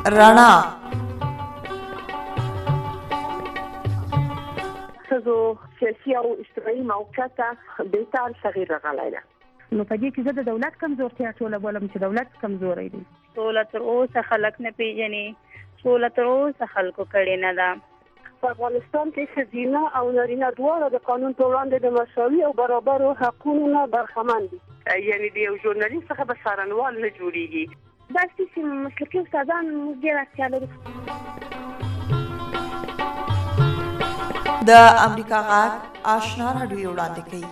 رڼا ښځو سیاسي او اجتماعي موقعیت ته بهتر تغییر راغلی ده. نو په دې کې زه د دولت کمزورتیا ټوله بولم چې دولت کمزوری دی. سوله تر اوسه خلک نه پیژني، سوله تر اوسه خلکو کړې نه ده. په افغانستان کې ښځینه او نارینه دواړه د قانون په وړاندې د مساوي او برابرو حقونو نه برخمن دي. یعنې د یو ژورنالیست څخه به څارنوال نه جوړېږي. داسې چې مسلکي استادان موږ ډېر اړتیا لرو. د امریکا غږ آشنا راډیو وړاندې کوي.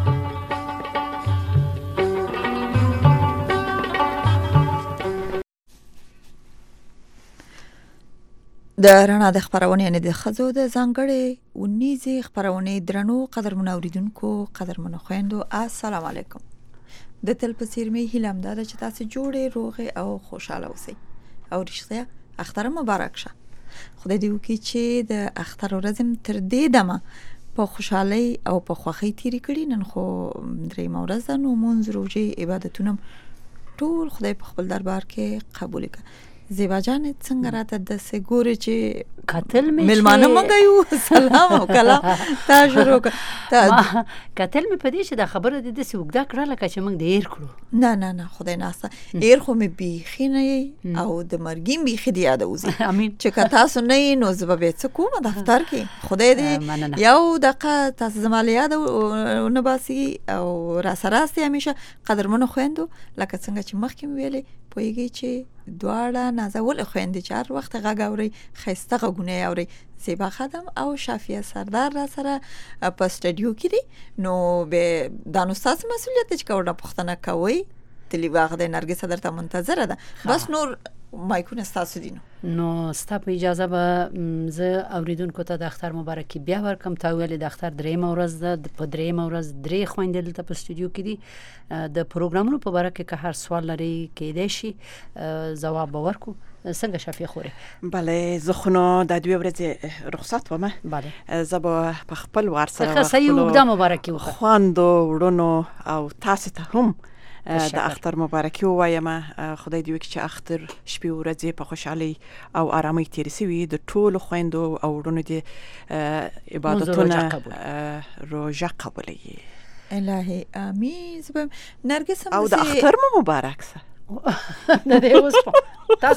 د رڼا د خبرونه یعنی د خزو د ځانګړې ونیزي خبرونه درنو قدرمن اوریدونکو قدرمن خويندو السلام علیکم. د تل په څیر می هیلم ده چې تاسو جوړې روغه او خوشاله اوسئ او رښتیا اختر مبارک شه. خدای دې وکړي چې د اختر ورځ تر دې دمه په خوشحالي او په خوښۍ تیری کړي. نن خو درېمه ورځ ده، نو مونږ روزي عبادتونه ټول خدای په خپل دربار کې قبول کړي. زیبا جان څنګه راته د سګوري چې قتل می ملمانه مګیو سلام او کلام تا شروع تا قتل می پدې چې دا خبره د دې وګدا کړه لکه چې موږ ډیر کړو. نه خدای ناسه ډیر خو می بيخینه او د مرګیم بيخي دی یاد اوسه. امين چې کتا سو نه نو زبې څه کومه دفتر کې خدای دې یو دقه تاسو زماله یاد او نباسي او را سراسته همیشه قدرمنو خويندو لکه څنګه چې مخکې ویلې پوهیږي چې دواړه نازول خويندې چې هر وخت غږ اوري خسته غږونه اوري. زیبا خادم او شافیه سردار را سره په سټډیو کې دي. نو به د استاد مسؤلیت چې کوړه پښتنه کوي تلی واغ د نرګس درته منتظره ده. بس نور مایکونه تاسو دي. نو ستا په اجازه به زه اوریدونکو ته د اختر مبارکي بیا ورکم. تا ویل د اختر درېمه ورځ ده، په درېمه ورځ درې خويندې دلته په سټډیو کې دي. د پروګرامونو په اړه کې هر سوال لري کېدای شي جواب ورکو. څنګه شافیه خوره؟ بله زه خو نو د دوی ورځې رخصت ومه. بله زه به په خپل وار سره خاصه یو د مبارکي وکړم خواندو ورونو او تاسو ته هم د اختر مبارکي وایم. خدای دې وکړي چې اختر شپې ورځې په خوشحالي او آرامۍ تیر شي. د ټولو خويندو او ورونو دې عبادتونه روزه قبولي. الهي امين. زبم نرګس او د اختر مبارک سه نه دی اوس تاسو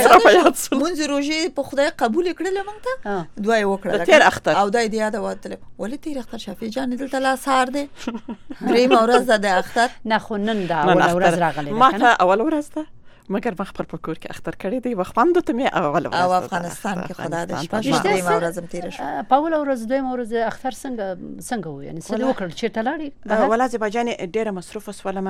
مونږ روزي په خدای قبول کړل مونږ ته دعا وکړه تیر اختر او دای دی یاد وته ولې تیر اختر شافي جان دلته لا سار دی درېمه ورځ د اختر نه خو نن دا اول ورځ راغلی ما ته اول ورځ ده مګر ما خپل په کور کې اختر کړی دی. وخت ته مې اول ورځ او افغانستان کې خدا دې شپه درېمه ورځ تیر شو. په اول ورځ دویمه ورځ اختر څنګه و یعنی څه وکړل چې تلاړي ولا زباجان ډیره مصروف وسولمه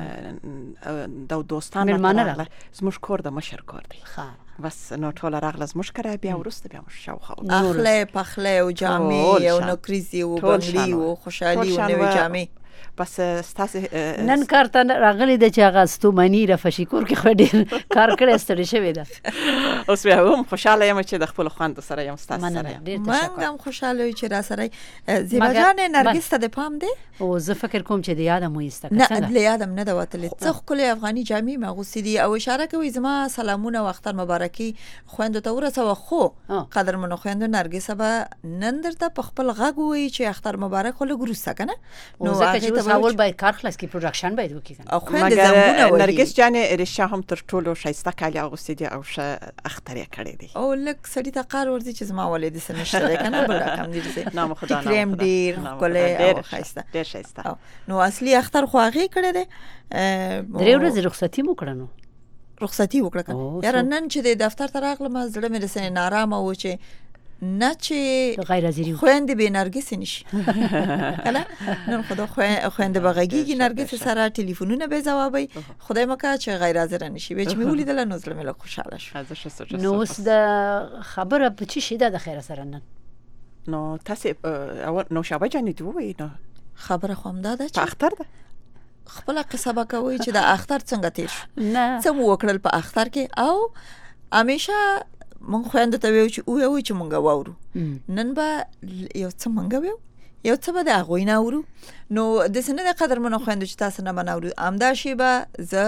د دوستانو ملمانه زموږ کور د مشر کور دی. بس نو ټول راغله زموږ کرا بیا ورسته بیا شاوخه اخله پخله او جامې او نوکریزي او بنگلي او خوشحالي او نوې جامې. بس تاسو نن کارته راغلی د چې هغه ستومنی را فشیکور کې خو ډیر کار کړی ستړي شوی ده. اوس بیا هم خوشاله یم چې د خپل خوند سره یم تاسو سره. من هم خوشاله یم چې را سره زیبا جان نرګس ته د پام دی. او زه فکر کوم چې د یادم وېسته نه د یادم نه د وتلې څه خپل افغاني جامې مغوسې دي او اشاره کوي زما سلامونه او اختر مبارکي خويندو ته ورسوه. خو قدرمنو خويندو نرګس به نن درته په خپل غږ وایي چې اختر مبارک خو لګروسه کنه. نو هغه اول باید کار خلاص کی پروډکشن باید وکړي. او خويندې زمونه وایي نرګس جان رښتیا هم تر ټولو شایسته کالي اغوستي دي او ښه اختر یې کړی دی. او لک سړی ته قار ورځي چې زما ولید سره نشته کنه بل رقم دي چې نام خدای کریم ډیر کله او خایسته ډیر شایسته. نو اصلي اختر خو هغه کړی دی. درې ورځې رخصتي مو کړنو رخصتي وکړه یاره. نن چې د دفتر ته راغلم زړه مې رسنه نارامه و چې نه چې غیر حاضری خويندې به نرګس نشي کله نن خدا خويندې بغږیږي نرګس سره ټلیفونونه به جوابي خدای مکه چې غیر حاضر نشي به چې مې ولیدل نو زلمه له خوشاله شو. نو اوس د خبره په چی شي د خیر سره نن نو تاسو اول نو شابه جان دی وای نو خبره خو هم ده چې اختر ده خپل قصه کوي چې د اختر څنګه تیر شو. نه څه مو وکړل په اختر کې او همیشه مونږ خويندو ته ویو چې او چې مونږ واورو. نن به یو څه مونږ ویو یو څه به د هغوی نه اورو. نو د سنه د قدر منو خويندو چې تاسو نه مناورو امدا شی به زه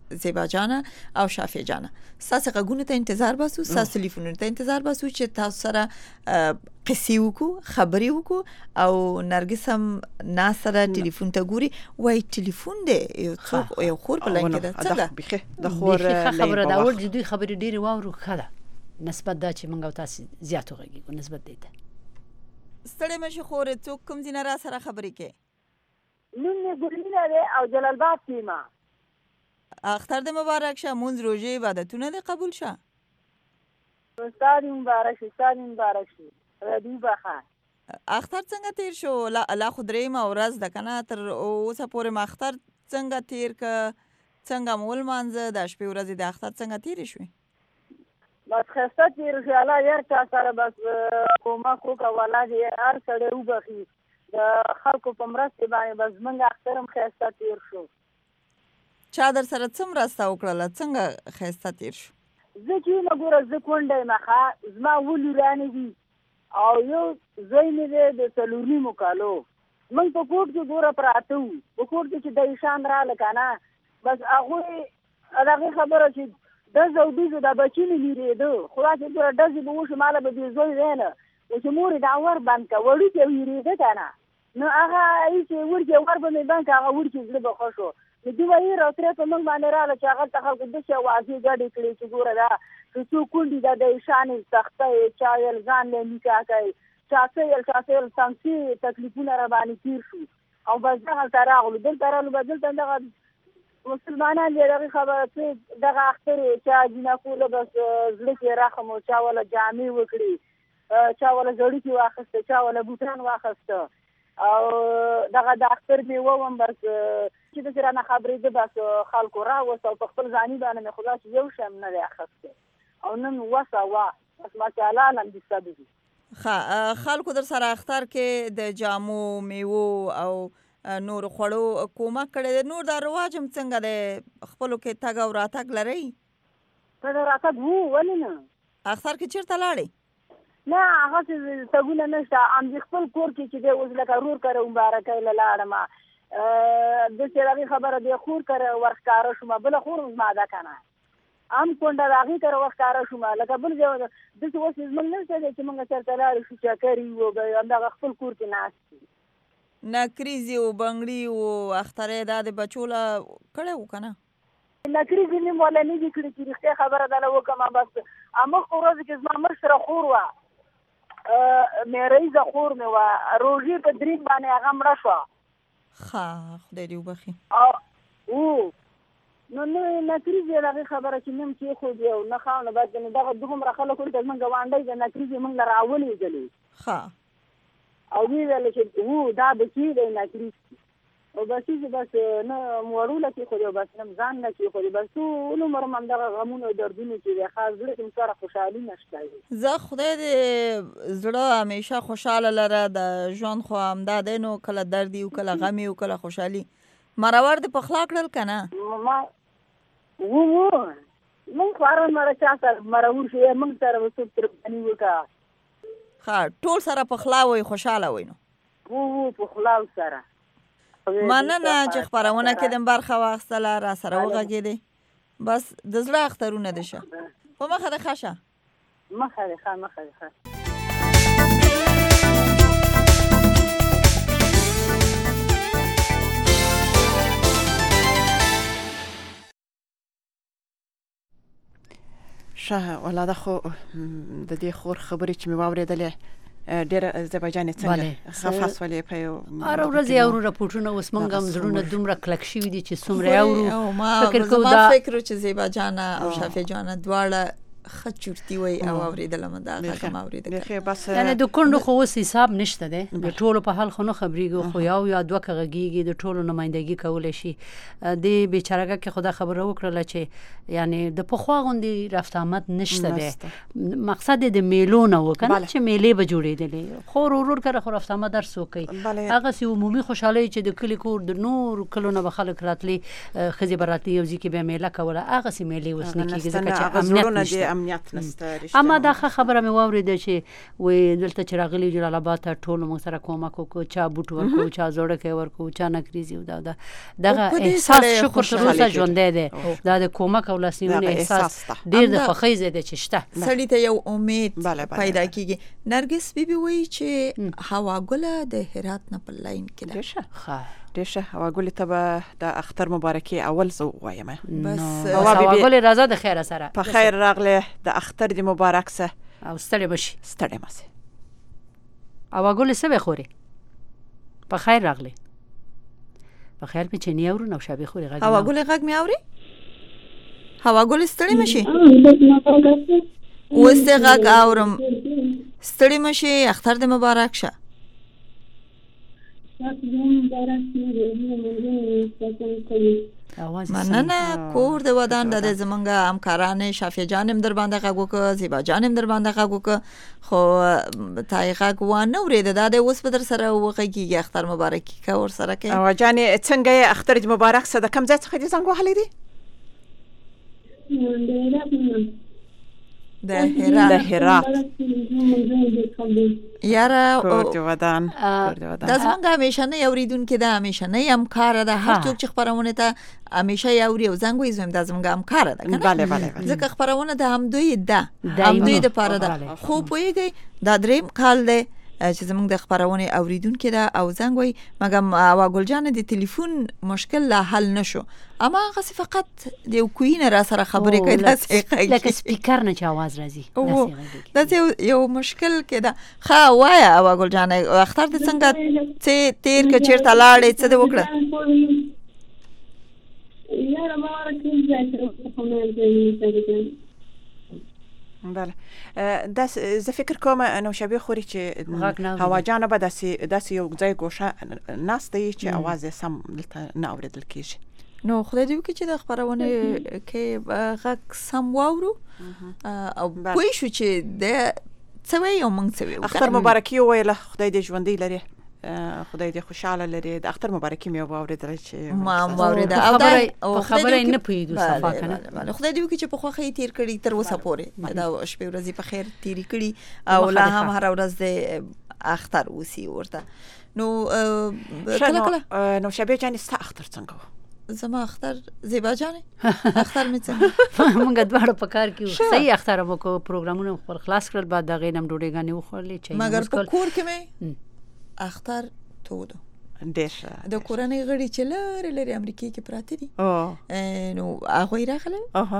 زیبا جان او شافیه جان ساسه غوونه ته انتظار باسو ساسه تلیفونونو ته انتظار باسو چې تاسو سره قصې وکړو خبرې وکړو او نرګس هم ناسره ټلیفون ته ګوري وای ټلیفون دی یو خور په لنګ ده څنګه بخه د خور خبره دا ور دي دوی خبرې ډېری واورو خاله نسبت دا چې موږ تاسو زیاتو غږیږو نسبت دی ته ستړي مشه خور څوک کوم ځای را سره خبرې کې نن مې ګورینه ده او جلال باب سیما اختر د مبارک شه مونږ روزه عبادتونه دې قبول شه استاد مبارک شي ردی بخا اختر څنګه تیر شو لا خدای ما ورځ د کنه تر اوسه پورې ما اختر څنګه تیر ک څنګه مول مانځه د شپې ورځې د اختر څنګه تیر شوې بس خسته تیر شو الله ير چا سره بس کومه کو کولا دي هر سړی وبخي د خلکو په مرسته باندې بس موږ اخترم خسته تیر شو چا در سره څومره راستا وکړه څنګه خسته تیر شو زه چې مګوره زه کونډه مخه زما ولورانې دي او یو زوی مې دی د څلورنی مکالو موږ په کوټ کې ګوره پراته وو په کوټ کې چې د ایشان راله که نه بس هغوی دغې خبره چې ډز او ډیزو دا بچي مې ویرېده خو داسې ګوره ډزې به وشي ماله به دې زوی دی نه چې مور یې دا ور بند که وړوکی ویرېده که نه نو هغه چې وړکې ور به مې بند که هغه وړکې زړه به ښه شو نو دوی به یې راوترې په موږ باندې راغله چې هغلته خلکو داسې اوازې ګډې کړې چې ګوره دا که څوک کونډي دا د ایشانې تخته یې چا ویل ځان له نکاح کوي چا څه ویل سمسي تکلیفونه را باندې تېر شو او بس دغلته راغلو دلته راغلو به دلته دغه مسلمانان دې دغې خبره څه دغه اختر یې چا جینکوله بس زړه کې رحم و چا وله جامې وکړي چا وله زړوکي واخیسته چا وله بوټان واخیسته او دغه د اختر مې ووم بس چې داسې رانه خبرېده بس خلکو راوست او په خپل ځاني باندې مې خو داسې یو شی هم نه دی اخیستی او نن وسه وه بس ماشاءالله الحمدلله دي خلکو در سره اختر کې د جامو میوو او نور خوړو کومک کړی دی نور دا رواج هم څنګه دی خپلو کې تګ او راتګ لرئ تګ راتګ وو ولې نه اختر کې چېرته لاړې نه هغسې تګونه نشته همدې خپل کور کې چې دی اوس لکه رور کره مبارکۍ له لاړمه داسې د هغې خبره دی خور کره ورښکاره شومه بله خور زما ده که نه هم کونډه د هغې کره ورښکاره شومه لکه بل ځای داسې اوس زموږ نشته دی چې موږ چېرته لاړې شو چکرې وو همدغه خپل کور کې ناست دي نکریزې و بنګړي و اخترې دا د بچو له کړی و که نه نکریزې مې مولا نه دي کړي چې رښتیا خبره دله وکړم بس مخکې ورځو کې زما مشره خور وه میرایزه خور مې وه روژې په دریم باندې هغه مړه شوه ښه خدای دې وبخي نو نه نکریزې د هغې خبره چې نیم کېښودې او نه خاونه باید دغه دومره خلک ورته زموږ ګاونډی د نکریزې موږ له راولېږلې ښه او وی ویل چې دا به کېدی نکریز او بس چې بس نه وړوله کېښودې او بس نه ځان نه کېښودې بس ټول عمر هم همدغه غمونه او دردونه چې دی خاص زړه کې سره خوشحالي نشته زه خدای دې زړه همیشه خوشحاله لره د ژوند خو همدا دی نو کله درد وي کله غم وي کله خوشحالي مرور دې پخلا کړل که نه موږ خو هر مره چا سره مرور شو موږ سره به څوک ترباني وکړه ښه ټول سره پخلا وئ خوشحاله وئ نو پخلاو سره مننه چې خپرونه کې دې برخه واخیستله را سره وغږېدې بس د زړه اخترونه دې شه په مخه دې ښه شه مخه دې ښه مخه دې ښه ښه ولاده خو د دې خور خبرې چې مې واورېدلې ډېره زیباجانې څنګه خفه سولې په یو هره ورځ یې اورو راپورټونه اوس موږ هم زړونه دومره کلک شوي دي چې څومره یې اورو فکر کوو زما فکر و چې زیبا جانه او شافیه جانه دواړه ښه چورتي وي او اورېدله مې دا غږ هم اورېده یعنې د کونډو خو اوس حساب نشته دی د ټولو په حال خو نه خبرېږو خو یو یا دوه که غږېږي د ټولو نمایندګي کولی شي دې بېچارهګه کې خو دا خبره وکړله چې یعنې د پخوا غوندې رفت آمد نشته دی مقصد یې د میلو نه و که نه چې میلې به جوړېدلې خور ورور کره خو رفت آمد هر څوک کوي هغسې عمومي خوشحالۍ چې د کلي کور د نور کلو نه به خلک راتلي ښځې به راتلي یو ځای کې بیا میله کوله هغسې میلې اوس نه کېږي ځکه چې امنیت نشته امنیت نشته. اما دا خبره مې واورېده چې وې دلته چې راغلي جلال آباد ته ټول موږ سره کومک وکړو، چا بوټ ورکړو، چا زوړکی ورکړو، چا نکریزي. دغه احساس شکر تر اوسه ژوندی دی. دا د کومک او لاسنیونې احساس ډېر د خوښۍ ځای دی چې شته. سړي ته یو امید پیدا کیږي. نرګس بیبي وایي چې هوا ګله د هرات نه په لاین کې ده. ډېر ښه. هوا ګلې ته به د اختر مبارکي اول زه ووایم. بس هوا ګلې راځه د خیره سره. په خیر راغلی، د اختر دې مبارک سه او ستړې مشي. ستړې مه سې. هوا ګلې څه به خورې؟ په خیر راغلی. په خیر مې چینی اورو نو شابې خورې غږ. هوا ګلې غږ مې اوري؟ هوا ګلې ستړې مشي. اوس دې غږ اورم. ستړې مشي، اختر دې مبارک شه. مننه. کور د ودان د زمونږ همکاران شافیه جانم در باندې غږ وکړه، زیبا جانم در باندې غږ وکړه، خو تای غږ وانه اورېده. دا د اوس په در سره وغږیږي. اختر مبارکي که ور سره کوي. او جانې څنګه یې؟ اختر دې مبارک سه. د کوم ځای څخه دې زنګ وهلی دی؟ د هرات. یاره کور دې ودان. دا زمونږ همیشنۍ اوریدونکې ده، همیشنۍ همکاره ده. هر څوک چې خپرونه ته همیشه یې اوري او زنګ ویزم دا زمونږ همکاره ده کنه. بله بله. ځکه خپرونه د همدوی ده، همدوی دپاره ده. خو پوهېږئ دا درېیم کال دی چې زمونږ د خپرونې اوریدونکې ده او زنګ وایي. مګم هوا ګل جانه د تلیفون مشکل لا حل نشو، اما هغسې فقط د یو کوی نه را سره خبرې کوي. داسې لکه سپیکر نه چې آواز راځي. داسې یو مشکل کې ده. ښه وایه هوا ګل جانه، اختر دې څنګه تېر که چېرته لاړې، څه دې وکړه؟ بله. زه فکر کوم نوشابه خوري چې هوا جانه به داسې یو ځای ګوشه ناسته وي چې اواز یې سم دلته نه اورېدل کېږي. نو خدای دې وکړي چې د خپرونې کې غږ سم واورو او پوه شو چې د څه وایي او موږ څه وایو. اختر مبارکي وویله. خدای دې ژوندی لري، خدای دې خوشاله لري. د اختر مبارکي مې واورېدله چې ما واورېده او خبره یې نه پوهېدو صفا کنه. خدای دې وکړي چې په خوښۍ تېر کړي تر اوسه پورې. دا شپې ورځې په خیر تېرې کړي او لا هم هره ورځ د اختر اوسي ورته. نو کله کله نوشابه جانې ستا اختر څنګه و؟ زما اختر زیبا جانې اختر مې څنګه؟ مونږ دواړه په کار کې وو. صحیح اختر مو کو پروګرامونه خپل خلاص کړل، بعد د غینم ډوډۍ غانې وخوړلې چې مګر په کور کې مې اختر تودو. ډېر د کورنۍ غړي چې لرې لرې امریکې کې پراته دي نو هغوی راغلل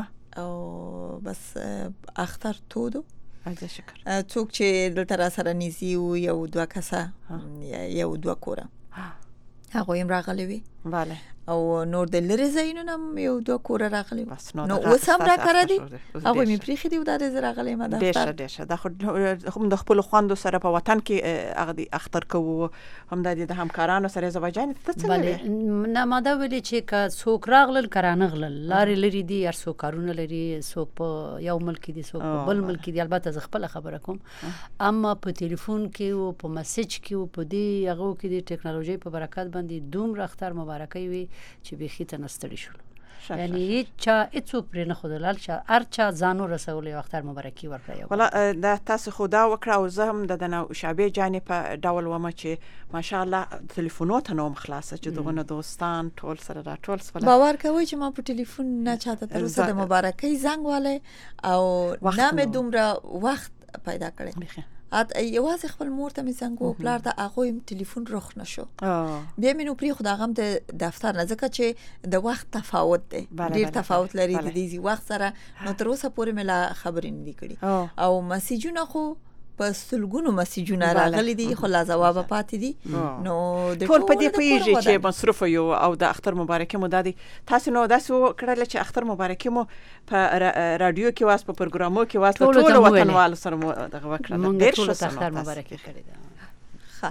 او بس اختر تودو. شکر. څوک چې دلته را سره نږدې وو، یو دوه کسه، یو دوه کوره، هغوی هم راغلي وي. بله. او نور د لرې ځایونو هم یو دوه کوره راغلي وو. نو اوس هم راکاره دي، هغوی مې پرېښي دي او دا د زه راغلی یم د اختر. ډېر ښه. دا خو هم د خپلو خویندو سره په وطن کې هغه اختر کوو، همدا د همکارانو سره. زبا جانې ته څنګه وې؟ نه ما دا ویلې چې که څوک راغلل که رانغلل، لارې لرې دي، هر څوک کارونه لري، څوک په یو ملک دي، څوک په بل ملک دي. البته زه خپله خبره کوم، اما په تلیفون کې و، په مسیج کې و، په دې هغو کې د ټکنالوژۍ په برکت باندې دومره اختر مبارکۍ وي چې بیخي ته نه ستړي شولو. یعنی هیڅوک پرې نه ښودل، هر چا ځان ورسولی او اختر مبارکي ورکړه. والا دا تاسو خو دا وکړه او زه هم د نوشابې جانې په ډول ومه چې ماشاءالله تلیفونو ته نه وم خلاصه چې دغونه دوستان ټول سره راټول شول. باور کوئ چې ما په ټلیفون نه چاته تر اوسه د مبارکۍ زنګ والی او نه مې دومره وخت پیدا کړی. یوازې خپل مور ته مې زنګ و، پلار ته، هغوی هم تلیفون رخ نشو. بیا مې نو پرېښود هغه هم د دفتر نه، ځکه چې د وخت تفاوت دی، ډېر تفاوت لري د دې وخت سره. نو تر اوسه پورې مې لا خبرې نه دي کړي او مسیجونه خو په سلګونو مسیجونه راغلي دي خو لا ځوابه پاتې دي. نو ټول په دې پوهېږي چې مصروفه یو او د اختر مبارکي مو دا دی. تاسو نو داسې وکړله چې اختر مبارکي مو په راډیو کې واست، په پروګرامو کې واست، ټولو وطنوالو سره مو دغه وکړله. ډېر ښه اختر مبارکي کړې ده. ښه.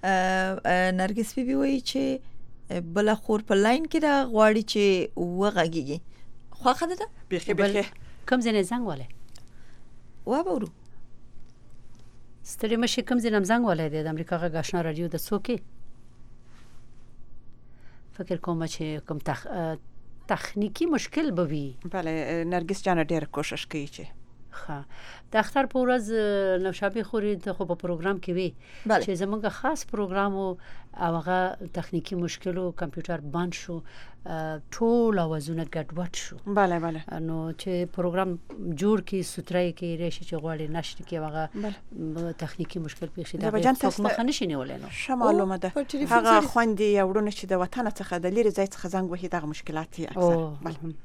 نرګس بیبي وایي چې بله خور په لاین کې ده، غواړي چې وغږېږي. خوښه ده ده؟ بیخي بیخي. کوم ځای نه زنګ والی؟ وبورو. ستړي مشي. کوم ځای نه زنګ والی دی؟ د امریکا غږ آشنا راډیو د څوک؟ فکر کوم چې کوم تخنیکی مشکل به وي. بله نرګس جانه ډېره کوشش کوي چې د اختر په ورځ نوشابه خوري ته خو په پروګرام کې وی بله. چې زموږ خاص پروګرام او هغه تخنیکی مشکل او کمپیوټر بند شو ټول اوازونه ګډوډ شو. بله بله. نو چې پروګرام جوړ کی سترای کې ریشه چې غواړي نشر کې هغه تخنیکی مشکل پیښ شي دا څوک مخ نه شي نیولای. نو شمالومه ده هغه خوندې یوړونه چې د وطن څخه د لری ځای څخه زنګ وهي دغه مشکلات یې اکثر. بله.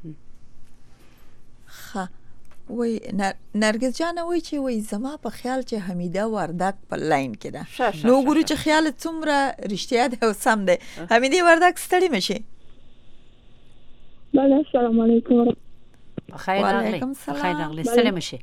ها وای نرګس جان وای چې وای زما په خیال چې حمیده وردک په لاین کې ده. نو ګورو چې خیال څومره رښتیا ده او سم ده. حمیده وردک ستړي مشه. بله السلام علیکم. خیر راغلی. خیر راغلی. سلام مشه.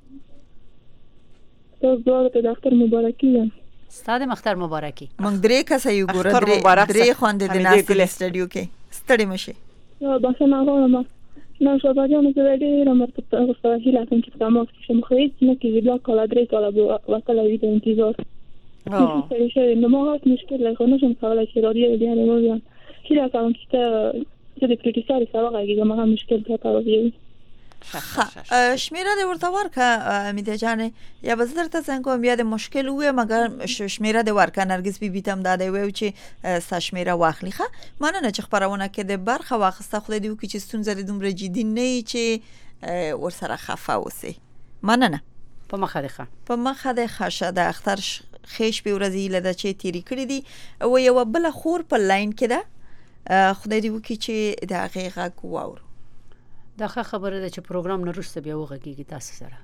تاسو ته د اختر مبارکي ده. ستاسو مختار مبارکي. موږ درې کسه یو ګوره درې خوندې د ناستې سټډیو کې ستړي مشه. باسه نه غواړم نو شو باندې زه ډېر مرته سره هیله کوم چې تاسو چې مخې نه کې بلا کول درې کاله وکړه ویډیو انتظار. او څه نو موږ مشکل له خو نه شم کولای چې رادیو دی نه وایي هیله کوم چې د کریټیساري سره راغی زما مشکل ته راوي. شمیره د ورته ورکه امیده جان یا بزر ته څنګه کوم یا د مشکل وې مګر شمیره د ورکه نرګس بي بي تم داده وې چې سشمیره واخلی ښه مننه چې خبرونه کې د برخه واخسته خو دې وکي چې ستونزه د دومره جدي نه چې ور سره خفه اوسې. مننه. په مخه ده په مخه ده خاشه د اختر خېش په ورځې لده چې تیری کړی دي او یو بل خور په لاین کې ده خدای دې وکي چې د هغه غږ واورو. دا خبره ده چې پروګرام نه وروسته بیا وغږیږي تاسو سره.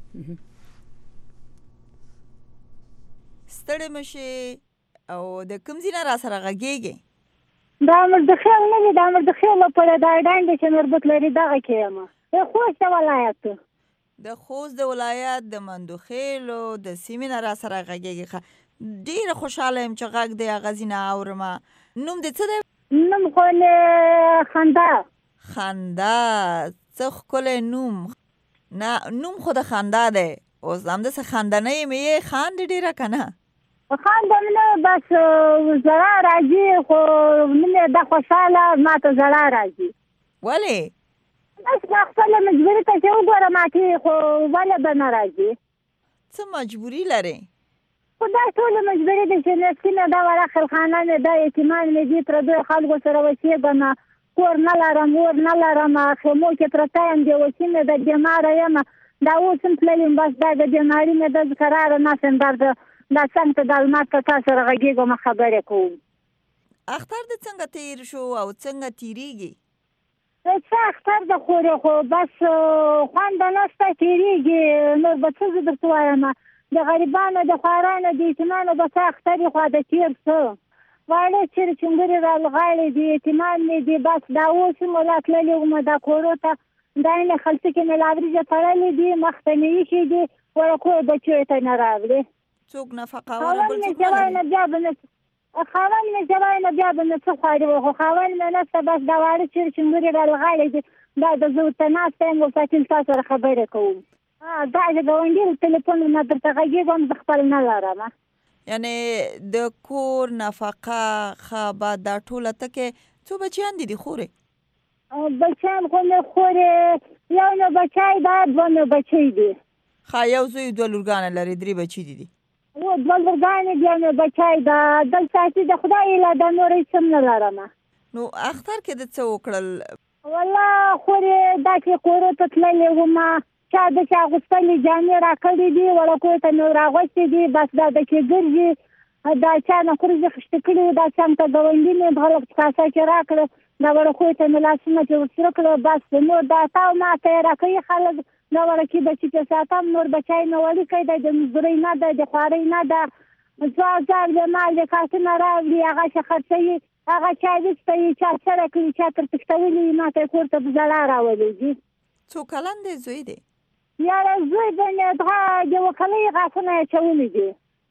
ستړي مشه او د کوم ځای را سره غږیږي؟ دا مر د خیال نه دی دا مر د خیال په دا ډانډ چې مربوط لري دغه کېما د خوست ولایت د خوست د ولایت د مندوخیل او د سیمین را سره غږیږي. ډیر خوشاله يم چې غږ دی غزینه اورم. نوم دې څه دی؟ نوم خو خندا. خندا څه خپل نوم نه نوم خو د خندا ده او زم د څه خندنه مې خاند ډیره کنه خاندمنه بس زړه راځي خو منه د خوشاله ماته زړه راځي. ولی بس خپل مجبوری ته چې وګورم ماته خو ولا به ناراضي. څه مجبوری لري؟ خدای ټول مجبوری دي چې نسکینه دا ورخل خانه نه د اعتماد نه دي تر دوه خلکو سره وسیګنه کور نه لرم ور نه لرم خمو کې پرتایم دی وسینه د جماعه یم دا اوسم تللم بس دا د جماعي نه د قرار نه سندر دا څنګه د الماته تاسو راغیږم خبرې کوم. اختر د څنګه تیر شو او څنګه تیریږي؟ څه اختر د خوري خو بس خوند نه ست تیریږي نو به څه درته وایم د غریبانو د خوارانو د اعتماد به څه اختر خو د تیر څه واړه چې څنګه راغلي دي اعتماد نه دي بس دا اوس مولات لږه دا کوروته دا نه خلک کې نه لاوري تړلې دي مختنی شي دي ورکو بچو ته نه راغلي څوک نفقه ولا بل څه نه بیا بنه خاوند مې ځوای بیا بنه څه خاړي خو خاوند مې نه څه بس دا واړه چې څنګه راغلي دي دا د زوته نه ستنګ او فاتل تاسو خبرې کوم. دا د غونډې ټلیفون نه درته غږیږم خپل نه لرم. یعنی د کور نفقه خبا دا ټوله تکه څو بچیان دي خوري؟ بچیان خو نه خوري یو نه بچای دا دوه بچی دي. خا یو زوی دوه لورګان لري درې بچی دي. و دوه لورګان دي نه بچای دا دلته د خدای له د نورې سم نه لرم. نو اختر کې د څه وکړل؟ والله خوري دا چې کور ته تللې ومه چا د چا غوستلې جامې راکړې دي ورکو ته نو راغوستې دي بس دا د کې ګرځي دا چا نه کورځي خشته کړي دا څنګه غوندې نه غلط کاسه کې راکړه دا ورکو ته نو لاسونه چې وسره کړو بس نو دا تاو ما ته راکړي خلک دا ورکی د چې ساتم نور بچای نو ولي کوي د مزدوري نه د خواري نه د ځاځل د مال د کارتونه راوړي هغه چې خرڅي هغه چا دې چې چا سره کوي چا تر تختولې ما ته کوړه بزلا راولېږي. څو کلن دی زوی دی؟ یا زوی د دغه د وکالۍ غاښونه چولې دي.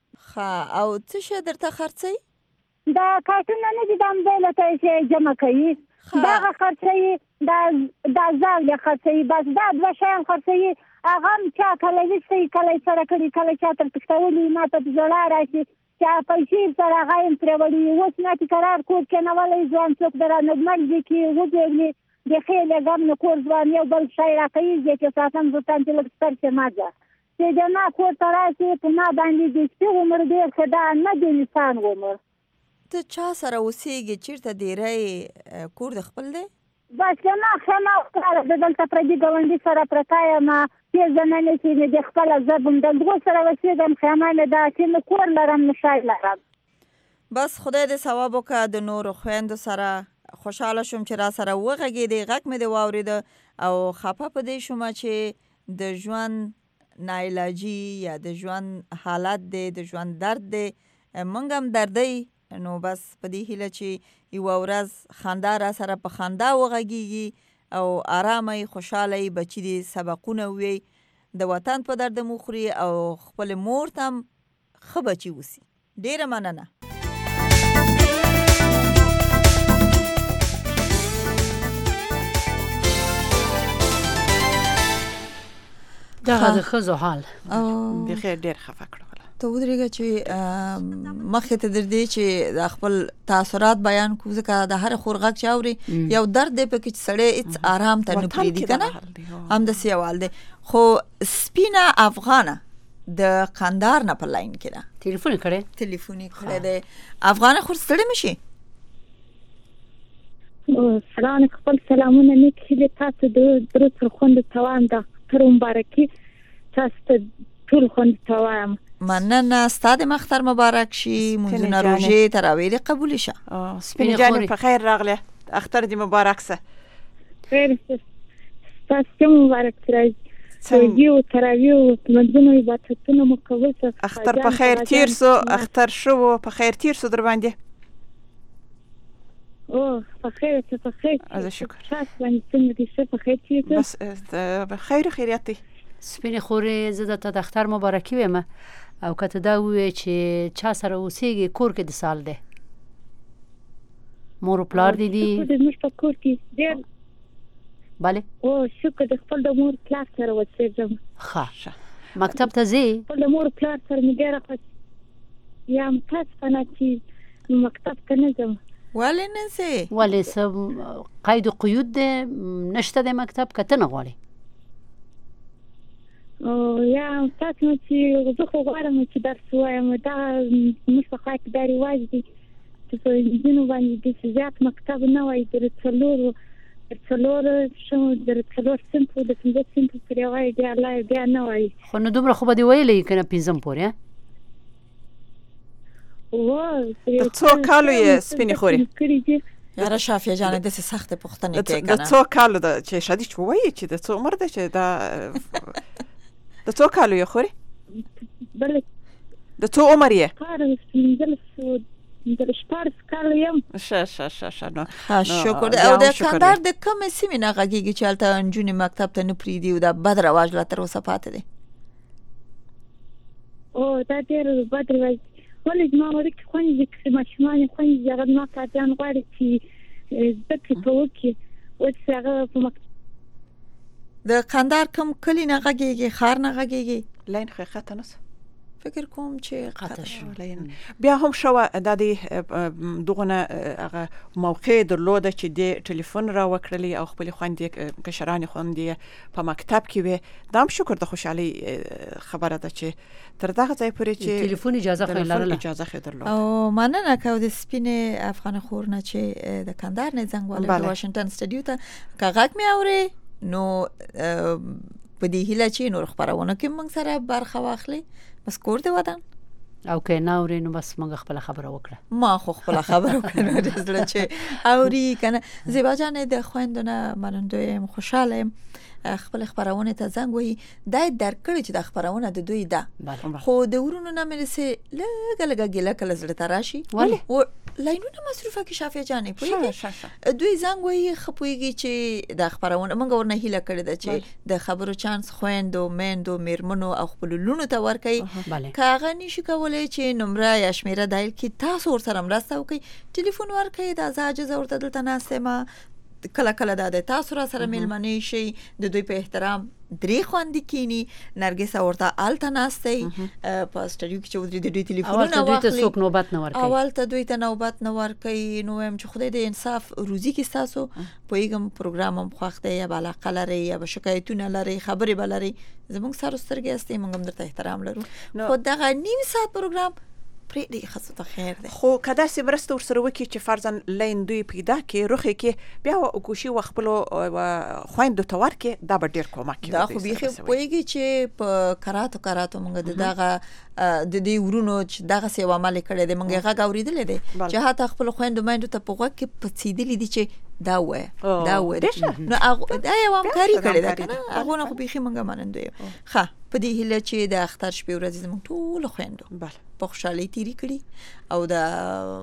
ښه او څه شی درته خرڅوي؟ دا کارتونه نه دي د امبیله ته چې جمع کوي دغه خرڅوي دا زال یې خرڅوي بس دا دوه شیان خرڅوي هغه هم چا کله ویستوي کله یې سره کړي کله چا تر تختولي ما ته په زړه راشي چې پیسې سره هغه یې پرې وړي اوس نه چې قرار کور کېنولی ځوان څوک د رانږدمل دي کې وګوري د خیلی ګم نه کور ځوان یو بل شی راکوي چې ساتم زوتان چې لږ ستر چې مزه چې د ما کور ته راشي په ما باندې د سپي عمر ډېر ښه ده نه د انسان عمر. ته چا سره اوسېږې؟ چېرته ډیری کور د خپل دی؟ بس ما ښه ما وکړه د دلته پردي ګاونډي سره پرته یم پېژنلی چې مې د خپله زه به د دغو سره اوسېږم خیمه مې ده چې نه کور لرم نه شی لرم. بس خدای دې ثواب وکړه. د نورو خویندو سره خوشحاله شوم چې را سره وغږېدې، غږ مې دې واورېده او خفه په دې شومه چې د ژوند ناعلاجي یا د ژوند حالت دی، د ژوند درد دی، موږ هم دردی. نو بس په دې هیله چې یوه ورځ خندا را سره په خندا وغږیږي او آرامه خوشحاله بچي دې سبقونه ووي، د وطن په درد مو خوري او خپل مور ته هم ښه بچي اوسي. ډېره مننه. دغه د ښځو حال بخیر ډېر خفه کړو. ته ودرېږه چې مخکې ته در دې چې د خپل تاثرات بیان کړو، ځکه د هر خور غږ چې اوري یو درد دی پکې چې سړی هېڅ آرام ته نه پرېږدي که نه، همداسې یو حال دی. خو سپینه افغانه د قندار نه په لاین کې ده، ټلیفون یې کړی دی. افغانه خور ستړې مه شي. سلام خپل سلامونه نیک هیلې تاسو د درود پر خوند ته وایم د اختر مبارکي تاسو ته ټول خوند ته وایم. مننه. ستا د مختر مبارک شي، مونځونه روژې تراویح دې قبول شه. سپینې جانې په خیر راغله، اختر دې مبارک سه. خیر ستاسو هم مبارک سه. یو تراویح منځونه عبادتونه مو کول سه. اختر په خیر تیر سو، اختر شو په خیر تیر سو در باندې. په خیر ته په خیر. از شکر. تاسو باندې څنګه دې څه په خیر تیر بس په خیر خیریت دی. سپینې خورې زه درته د اختر مبارکي وایم او که ته دا ووایې چې چا سره اوسېږې کور کې د سال دی؟ مور و پلار دې دي؟ زموږ په کور کې ډېر. بله شکر د خپل د مور پلار سره اوسېږم. ښه مکتب ته ځې؟ خپل د مور پلار سره مې ډېره خوښ یم متاسفانه چې مکتب ته نه ځم. ولې نه ځې؟ ولې څه قید و قیود دی نشته دی مکتب که ته نه غواړې؟ یا تاسو نو چې زه خو غواړم چې درس ووایم، دا زموږ په خوا کې دا رواج دی چې په نجونو باندې داسې زیات مکتب نه وایي. د څلور صنفو د 5 صنفو پورې وایي، بیا نه وایي. خو نو دومره خو به دې ویلی که نه 5 پورې؟ د څو کالو یې سپینې خورې؟ یاره شافیه جانې داسې سختې پوښتنې کوې که نه؟ د څو کالو ده چې شادي چې ووایي چې د څو عمر ده چې دا د څو کالو یې خورې؟ بله د څو عمر یې؟ 14 کاله یم. ښه نو شکر. او د کندهار د کومې سیمې نه غږېږي چې هلته نجونې مکتب ته نه پرېږدي او دا بد رواج لا تر اوسه پاتې دی؟ دا ډېر بد رواج. ولې زما وړوکې خویندې چې ماشومان یې خویندې هغه زما کاکیان غواړي چې زده کړې په وکړي. اوس هغه په مکتب د قندهار کوم کلي نه غږېږي؟ ښار نه غږېږي؟ لاین خو قطع نه شو، فکر کوم چې قطع شو. بیا هم شوه دا د دغه هغه موقع درلوده چې د ټلیفون را وکړلی او خپلې خویندې کشرانې خویندې په مکتب کې وې. دا هم شکر د خوشحالۍ خبره ده چې تر دغه ځای پورې چې ټلیفون اجازه خو یې لرله. اجازه خو یې درلوده. او مننه کوو د سپینې افغان خور نه چې د کندهار نه زنګ والی د واشنګټن سټډیو ته که غږ مې اورې نو په دې هیله چې نور خپرونه کې موږ سره برخه واخلي. بس کور دی ودان او که نه اورې نو بس موږ خپله خبره وکړه. ما خو خپله خبره وکړه نو د زړه چې اوري که نه. زیبا جانې د خویندو نه منندوی یم، خوشحاله یم خپل خپرونې ته زنګ وهي. دا یې درک کړی چې دا خپرونه د دوی ده، خو د ورونو نه مې داسې لږه لږه ګیله کله زړه ته راشي. ولې؟ لاینونه مصروفه کې شافیه جانې پوهېږي دوی زنګ وهي ښه پوهېږي چې دا خپرونه موږ ورنه هیله کړې ده چې د خبرو چانس خویندو میندو میرمنو او خپلو لوڼو ته ورکوي. که هغه نشي کولی چې نمره یا شمیره دایل کړي تاسو ورسره مرسته وکړئ، ټلیفون ورکړئ. دا زه عاجزه ورته دلته ناسته یم کله کله د تاسو را سره ملمنې شي د دوی په احترام درې خوندې کینی نرګس ورته آلته ناستي په سټډیو کې چې ودرې د دوی ټلیفونونه واخلي اول ته دوی ته نوبت نه ورکوي نو هم چې خدای د انصاف روزي کې تاسو پویګم پروګرام هم خوښته یا بالا قلره یا شکایتونه لري خبرې بلري زموږ سره سترګې استي موږ هم درته احترام لرو خو دغه نیم ساعت پروګرام پرې دی خاصه ته خیر دی خو کدا سي برسته ور سره وکی چې فرضاً لین دوی پیدا کې روخه کې بیا او کوشي وخپل خويند تور کې دا به ډیر کومک کوي دا خو بيخي پويږي چې په کراتو موږ دغه د دې ورونو چې دغه سی عمل کړي دي موږ هغه اوریدل دي چې هاته خپل خويند مایندو ته په وګ کې پڅیدل دي چې دا وې نو هغه دا یو همکاري کړي دا کنه هغه نو بيخي موږ مانند یو ښه په دې هله چې د اختر شپې ورځې زموږ ټول خويندو بله په خوشحالي تیری کړي او د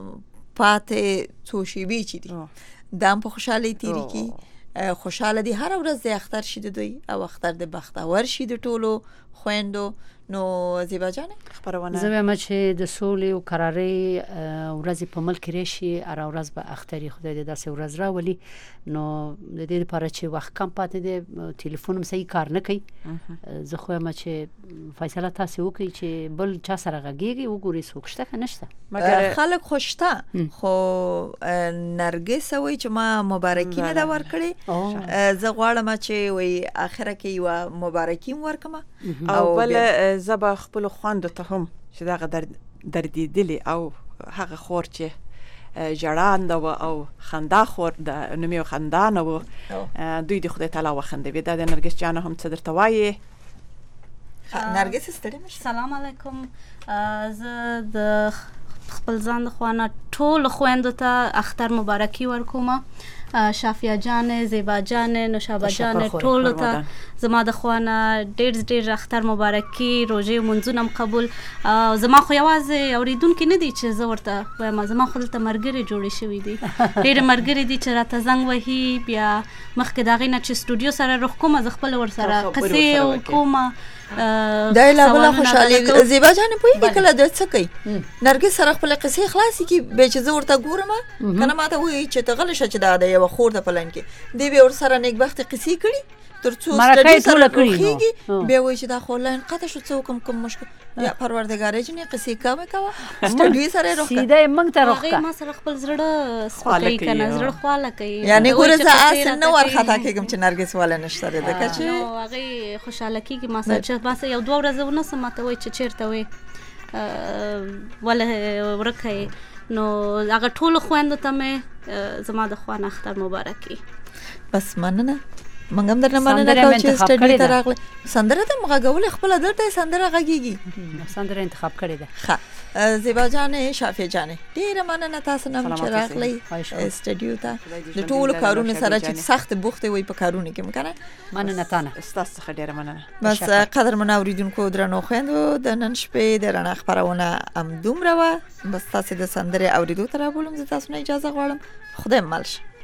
پاتې څو شیبې چې دي دا په خوشحالي تیری کړي خوشاله دي هر ورځ د اختر شي د دوی او اختر د بختور شي د ټولو خويندو نو زیبا جان خبرونه زه وایم چې د سولې او قراري ورځ په ملک راشي ار ورځ به اختري خدای دې داسې ورځ راولي نو د دې لپاره چې وخت کم پاتې دی ټلیفون هم صحیح کار نه کوي زه خو وایم چې فیصله تاسو وکړي چې بل چا سره غږیږي وګوري څوک شته که نشته مګر خلک خوشته خو نرګس وای چې ما مبارکي نه دا ورکړي زه غواړم چې وای اخره کې یو مبارکي ورکم او بل زبا خپل خوند ته هم چې دا دردي دلی او هغه خور چې جړان او خندا خور د نومي خندان او دوی د خدای تعالی وخنده وي د نرګس جان هم څه درته وایي نرګس ستړي مشه سلام علیکم زه د خپل ځان خوانه ټول خويندو ته اختر مبارکي ورکوم شافیا جان زیبا جان نوشابه جان ټول ته زما د خوانه ډېر اختر مبارکي روزه منځونم قبول زما خو یوازې اوریدونکو نه دي چې زه ورته وایم زما خو ته مرګري جوړې شوې دي ډېر مرګري دي چې راته زنګ وهي بیا مخکې دا غینه چې سټوډیو سره روح کوم ز خپل ور سره قصې او کومه دا لا بل خوشالي زیبا جان پوي کله د څه کوي نرګس سره خپل قصې خلاصي کی به چې زه ورته ګورم کنه ماته وی چې ته غلشه چې دا یو خور د پلان کې دی به ور سره نیک بخت قصې کړي ترڅو سټډي سره کړی به وای چې دا خو لاین قطه شو څوک کوم مشکل یا پروردګار جنې قصې کوي سټډي سره روخه سیده موږ ته روخه ما سره خپل زړه سپکای کنه زړه خواله کوي یعنی ګوره زه اس نه ورخه کېږم چې نرګس والا نشته ده کچې نو هغه خوشاله کیږي ما سره چې بس یو دوه ورځې ونه سمته وای چې چیرته وای ولا ورکه نو هغه ټول خويندو ته مې زما د خوانه اختر مبارکي بس مننه منګ هم درنه مننه کوم چې سټډي ته راغله سندره ته مغاغول خپل درته سندره غږیږي سندره انتخاب کړی ده ښه زیبا جان شافیا جان ډیره مننه تاسو نن چې راغلی سټډیو ته د ټول کارونه سره چې سخت بوخته وي په کارونه کې مکنه مننه تانه تاسو څخه ډیره مننه بس قدر منوریدونکو درنو خويندو د نن شپې د رڼا خبرونه ام دومره بس تاسو د سندره اوریدو تر بولم زه تاسو نه اجازه غواړم خدای مالش